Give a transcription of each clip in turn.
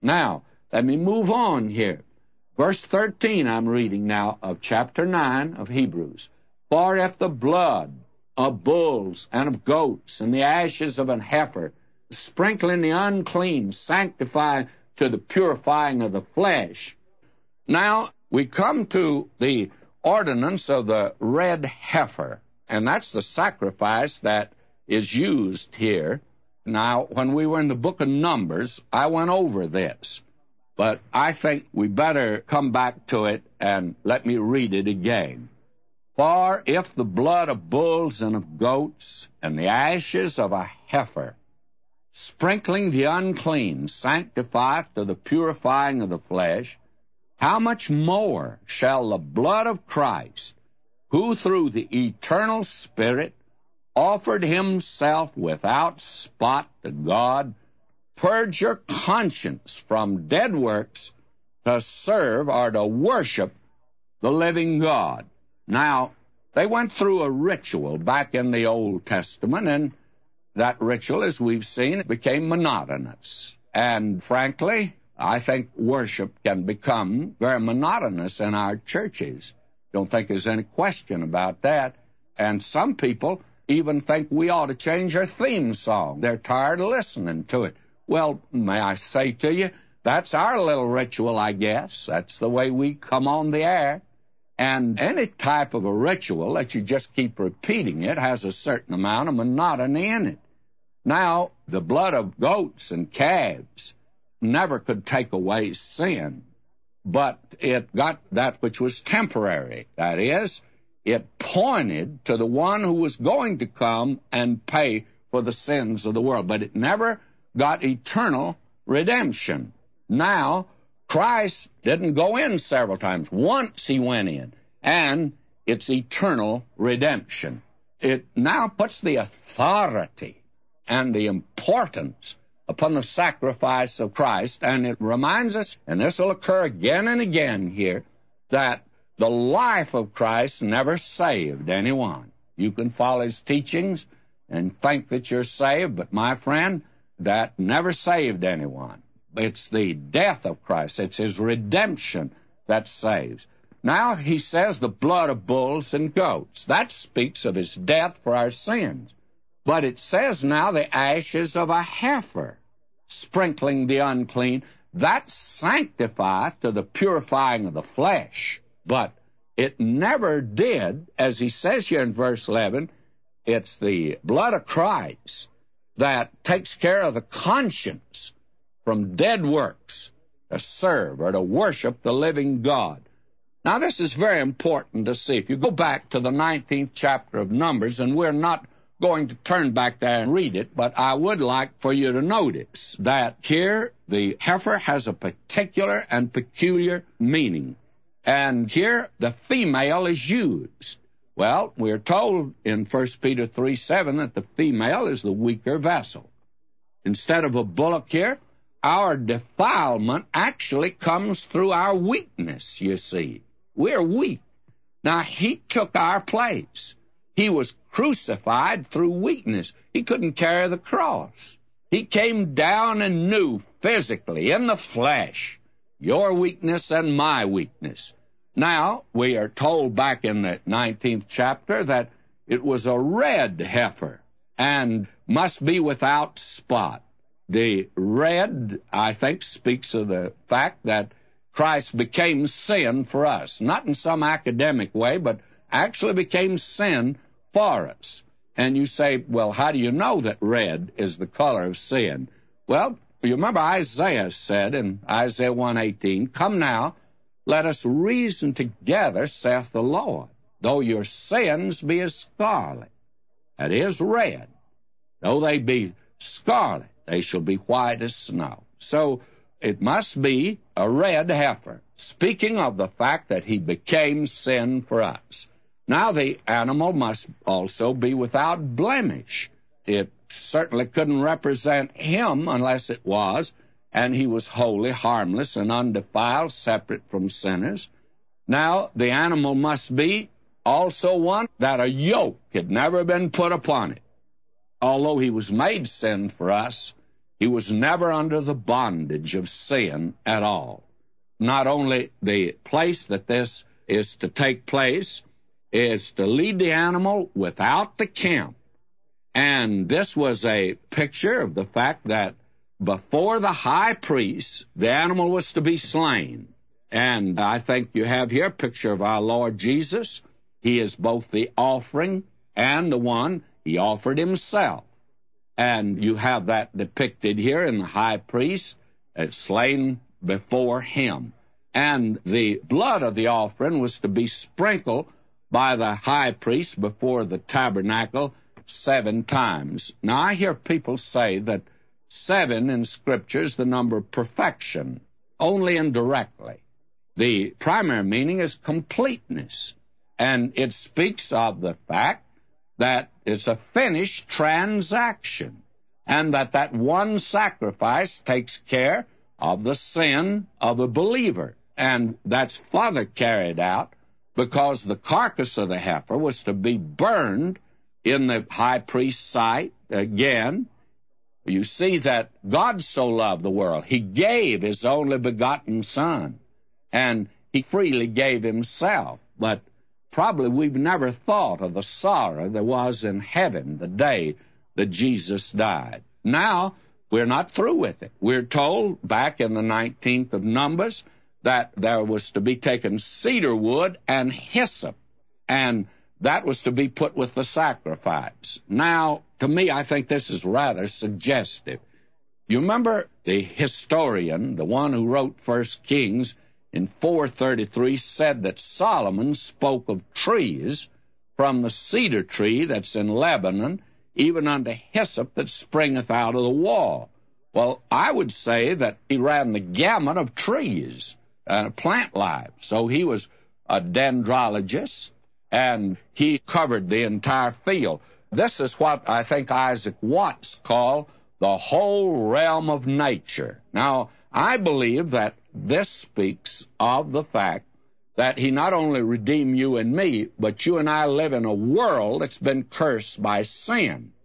Now, let me move on here. Verse 13 I'm reading now of chapter 9 of Hebrews. For if the blood of bulls and of goats and the ashes of an heifer, sprinkling the unclean, sanctify to the purifying of the flesh. Now, we come to the ordinance of the red heifer, and that's the sacrifice that is used here. Now, when we were in the book of Numbers, I went over this, but I think we better come back to it and let me read it again. For if the blood of bulls and of goats and the ashes of a heifer, sprinkling the unclean, sanctifieth to the purifying of the flesh, how much more shall the blood of Christ, who through the eternal Spirit offered himself without spot to God, purge your conscience from dead works to serve or to worship the living God. Now, they went through a ritual back in the Old Testament, and that ritual, as we've seen, became monotonous. And frankly, I think worship can become very monotonous in our churches. Don't think there's any question about that. And some people even think we ought to change our theme song. They're tired of listening to it. Well, may I say to you, that's our little ritual, I guess. That's the way we come on the air. And any type of a ritual that you just keep repeating it has a certain amount of monotony in it. Now, the blood of goats and calves never could take away sin, but it got that which was temporary. That is, it pointed to the one who was going to come and pay for the sins of the world, but it never got eternal redemption. Now, Christ didn't go in several times. Once he went in, and it's eternal redemption. It now puts the authority and the importance upon the sacrifice of Christ, and it reminds us, and this will occur again and again here, that the life of Christ never saved anyone. You can follow his teachings and think that you're saved, but my friend, that never saved anyone. It's the death of Christ. It's his redemption that saves. Now he says the blood of bulls and goats. That speaks of his death for our sins. But it says now the ashes of a heifer, sprinkling the unclean. That sanctifieth to the purifying of the flesh. But it never did, as he says here in verse 11, it's the blood of Christ that takes care of the conscience from dead works to serve or to worship the living God. Now, this is very important to see. If you go back to the 19th chapter of Numbers, and we're not going to turn back there and read it, but I would like for you to notice that here the heifer has a particular and peculiar meaning. And here the female is used. Well, we're told in 1 Peter 3:7 that the female is the weaker vessel. Instead of a bullock here, our defilement actually comes through our weakness, you see. We're weak. Now, he took our place. He was crucified through weakness. He couldn't carry the cross. He came down and knew physically, in the flesh, your weakness and my weakness. Now, we are told back in the 19th chapter that it was a red heifer and must be without spot. The red, I think, speaks of the fact that Christ became sin for us, not in some academic way, but actually became sin for us. And you say, well, how do you know that red is the color of sin? Well, you remember Isaiah said in Isaiah 1:18, "Come now, let us reason together, saith the Lord. Though your sins be as scarlet," that is red, "though they be scarlet, they shall be white as snow." So it must be a red heifer, speaking of the fact that he became sin for us. Now the animal must also be without blemish. It certainly couldn't represent him unless it was, and he was wholly harmless and undefiled, separate from sinners. Now the animal must be also one that a yoke had never been put upon it. Although he was made sin for us, He was never under the bondage of sin at all. Not only the place that this is to take place is to lead the animal without the camp. And this was a picture of the fact that before the high priest, the animal was to be slain. And I think you have here a picture of our Lord Jesus. He is both the offering and the one he offered himself. And you have that depicted here in the high priest slain before him. And the blood of the offering was to be sprinkled by the high priest before the tabernacle 7 times. Now, I hear people say that 7 in Scripture is the number of perfection, only indirectly. The primary meaning is completeness, and it speaks of the fact that it's a finished transaction, and that one sacrifice takes care of the sin of a believer. And that's further carried out because the carcass of the heifer was to be burned in the high priest's sight. Again, you see that God so loved the world, he gave his only begotten Son, and he freely gave himself. But probably we've never thought of the sorrow there was in heaven the day that Jesus died. Now, we're not through with it. We're told back in the 19th of Numbers that there was to be taken cedar wood and hyssop, and that was to be put with the sacrifice. Now, to me, I think this is rather suggestive. You remember the historian, the one who wrote 1 Kings, in 433 said that Solomon spoke of trees, from the cedar tree that's in Lebanon, even unto hyssop that springeth out of the wall. Well, I would say that he ran the gamut of trees, plant life. So he was a dendrologist, and he covered the entire field. This is what I think Isaac Watts called the whole realm of nature. Now, I believe that this speaks of the fact that he not only redeemed you and me, but you and I live in a world that's been cursed by sin.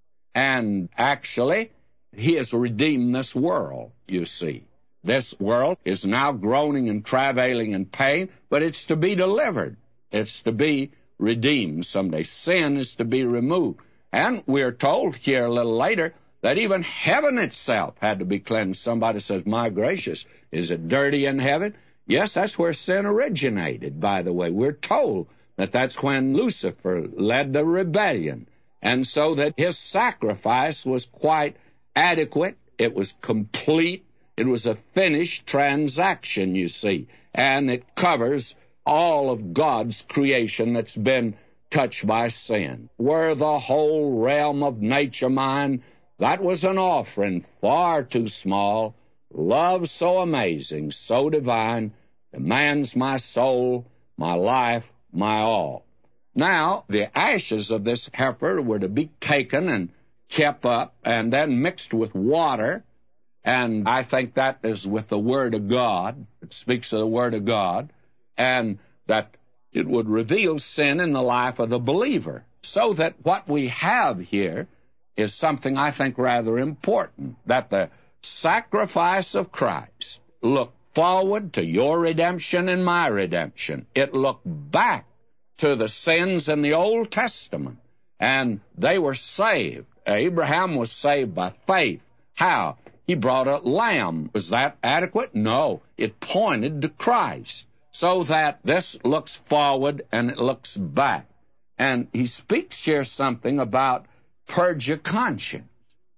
And actually, he has redeemed this world, you see. This world is now groaning and travailing in pain, but it's to be delivered. It's to be redeemed someday. Sin is to be removed. And we're told here a little later that even heaven itself had to be cleansed. Somebody says, my gracious, is it dirty in heaven? Yes, that's where sin originated, by the way. We're told that that's when Lucifer led the rebellion. And so that his sacrifice was quite adequate. It was complete. It was a finished transaction, you see. And it covers all of God's creation that's been touched by sin. Were the whole realm of nature mine, that was an offering far too small. Love so amazing, so divine, demands my soul, my life, my all. Now, the ashes of this heifer were to be taken and kept up and then mixed with water, and I think that is with the Word of God. It speaks of the Word of God, and that it would reveal sin in the life of the believer, so that what we have here is something I think rather important, that the sacrifice of Christ looked forward to your redemption and my redemption. It looked back to the sins in the Old Testament, and they were saved. Abraham was saved by faith. How? He brought a lamb. Was that adequate? No. It pointed to Christ. So that this looks forward and it looks back. And he speaks here something about purge your conscience.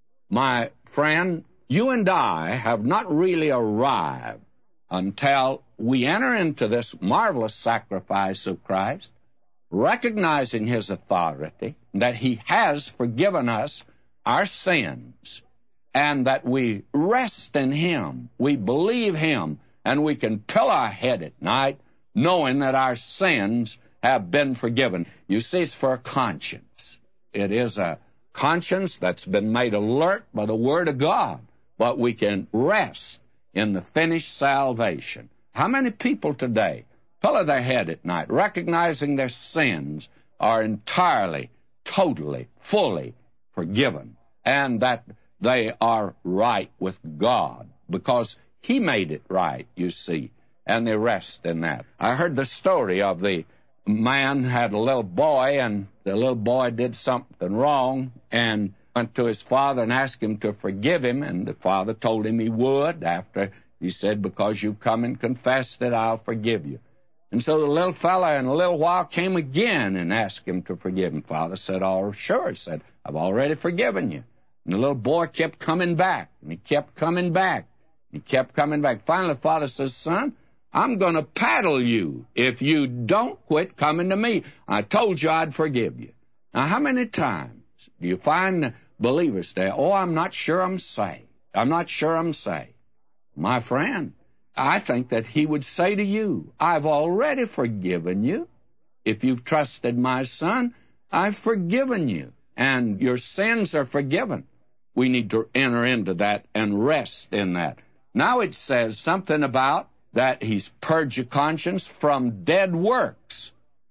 My friend, you and I have not really arrived until we enter into this marvelous sacrifice of Christ, recognizing his authority, that he has forgiven us our sins, and that we rest in him, we believe him, and we can pill our head at night knowing that our sins have been forgiven. You see, it's for a conscience. It is a conscience that's been made alert by the Word of God, but we can rest in the finished salvation. How many people today pillow their head at night, recognizing their sins are entirely, totally, fully forgiven, and that they are right with God, because He made it right, you see, and they rest in that. I heard the story of the man had a little boy, and the little boy did something wrong, and went to his father and asked him to forgive him, and the father told him he would. After he said, because you've come and confessed it, I'll forgive you. And so the little fella in a little while came again and asked him to forgive him. Father said, oh, sure. He said, I've already forgiven you. And the little boy kept coming back, and he kept coming back. He kept coming back. Finally, the father says, son, I'm going to paddle you if you don't quit coming to me. I told you I'd forgive you. Now, how many times do you find believers say, oh, I'm not sure I'm saved. I'm not sure I'm saved. My friend, I think that he would say to you, I've already forgiven you. If you've trusted my Son, I've forgiven you, and your sins are forgiven. We need to enter into that and rest in that. Now it says something about that he's purged your conscience from dead works.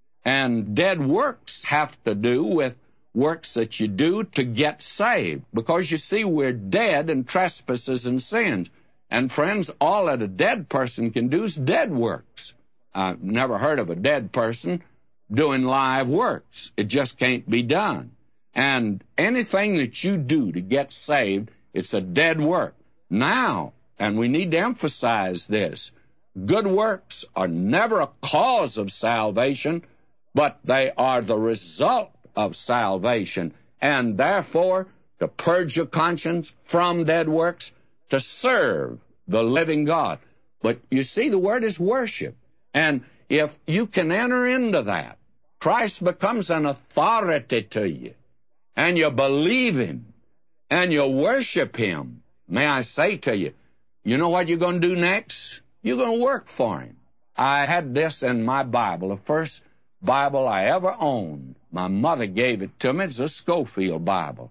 And dead works have to do with works that you do to get saved. Because you see, we're dead in trespasses and sins. And friends, all that a dead person can do is dead works. I've never heard of a dead person doing live works. It just can't be done. And anything that you do to get saved, it's a dead work. Now, and we need to emphasize this, good works are never a cause of salvation, but they are the result of salvation. And therefore, to purge your conscience from dead works, to serve the living God. But you see, the word is worship. And if you can enter into that, Christ becomes an authority to you. And you believe Him. And you worship Him. May I say to you, you know what you're going to do next? You're going to work for Him. I had this in my Bible, the first Bible I ever owned. My mother gave it to me. It's a Schofield Bible.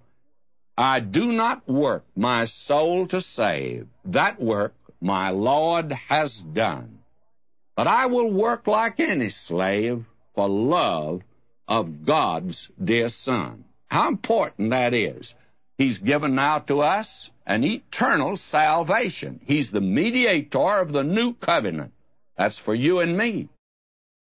I do not work my soul to save. That work my Lord has done. But I will work like any slave for love of God's dear Son. How important that is. He's given now to us an eternal salvation. He's the mediator of the new covenant. That's for you and me.